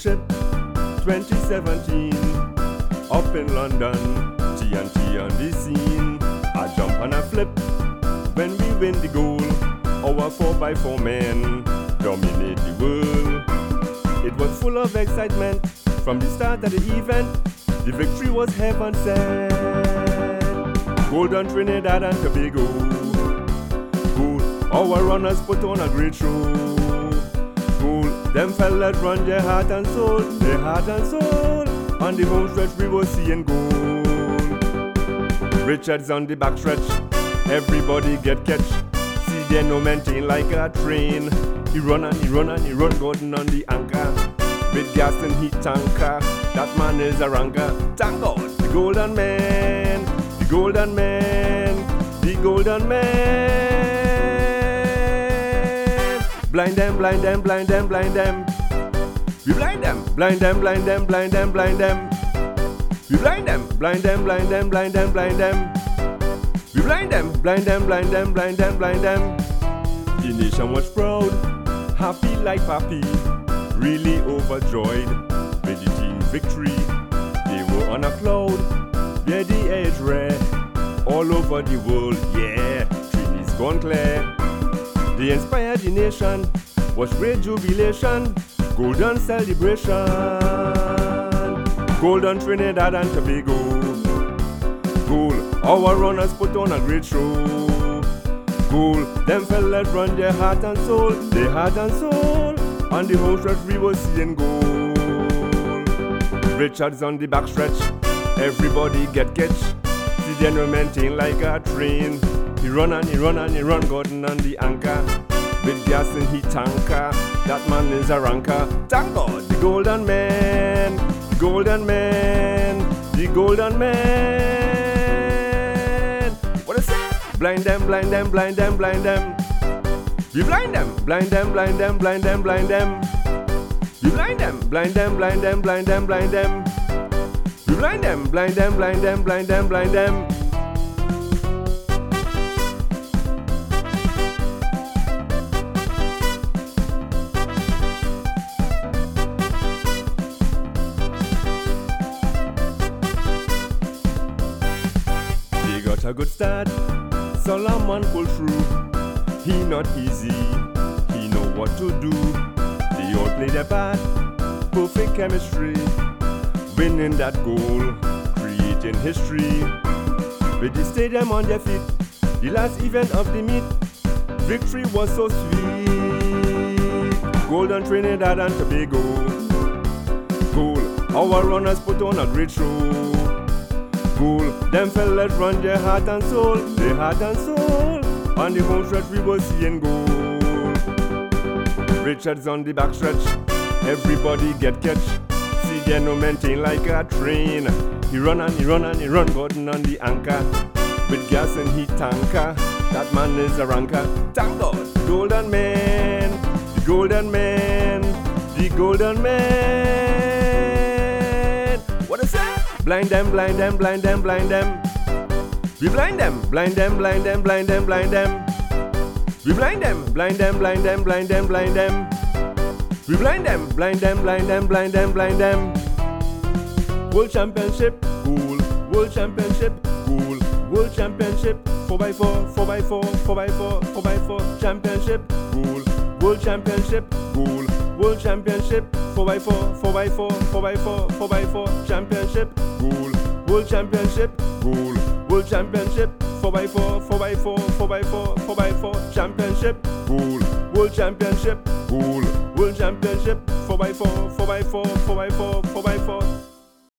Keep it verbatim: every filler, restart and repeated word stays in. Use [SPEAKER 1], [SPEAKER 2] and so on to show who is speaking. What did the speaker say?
[SPEAKER 1] Championship twenty seventeen. Up in London, T N T on the scene. I jump and I flip when we win the gold. Our four by four men dominate the world. It was full of excitement from the start of the event. The victory was heaven sent. Gold on Trinidad and Tobago. Gold, our runners put on a great show. Gold, them fellas run their heart and soul, their heart and soul. On the home stretch we were seeing gold. Richards on the back stretch, everybody get catch. See there no maintain like a train. He run and he run and he run, Gordon on the anchor. With gas and heat tanker, that man is a ranker. Thank God, the golden man, the golden man, the golden man. Blind them, blind them, blind them, blind them. We blind them, blind them, blind them, blind them, blind them. We blind them, blind them, blind them, blind them, blind them. We blind them, blind them, blind them, blind them, blind them. The nation was proud, happy like Papi, really overjoyed with the team victory. They were on a cloud, where the air is red, all over the world, yeah, Trini's gone clear. They inspired the nation, was great jubilation, golden celebration. Golden Trinidad and Tobago. Gold, our runners put on a great show. Gold, them fellas run their heart and soul, their heart and soul. On the home stretch we were seeing gold. Richards on the back stretch, everybody get catch. See the no maintain like a train. He run and he run and he run, Gordon on the anchor. With gas and heat tanker, that man is a ranker. Thank God, the golden man, the golden man, the golden man. What I say? Blind them, blind them, blind them, blind them. We blind them, blind them, blind them, blind them, blind them. We blind them, blind them, blind them, blind them, blind them. We blind them, blind them, blind them, blind them, blind them. They got a good start, Solomon pulled through. He not easy, he know what to do. They all play their part, perfect chemistry. Winning that goal, creating history. With the stadium on their feet, the last event of the meet, victory was so sweet. Golden Trinidad and Tobago. Goal, our runners put on a great show. Goal, them fellas run their heart and soul, their heart and soul. On the home stretch we were seeing gold. Richards on the back stretch, everybody get catch. See there no maintain like a train. He run and he run and he run, Gordon on the anchor. With gas and heat tanker, that man is a ranker. Thank God, the golden man, the golden man, the golden man. What I say? Blind them, blind them, blind them, blind them. We blind them, blind them, blind them, blind them, blind them. We blind them, blind them, blind them, blind them, blind them. We blind them, blind them, blind them, blind them, blind them. World Championship, cool. World Championship, cool. World Championship, four by four, four by four, four by four, four by four. Championship, cool. World Championship, cool. World Championship, four by four, four by four, four by four, four by four. Championship, cool. World Championship, cool. World Championship, four by four, four by four, four by four, four by four. Championship, cool. World Championship, cool. World Championship, four by four, four by four, four by four.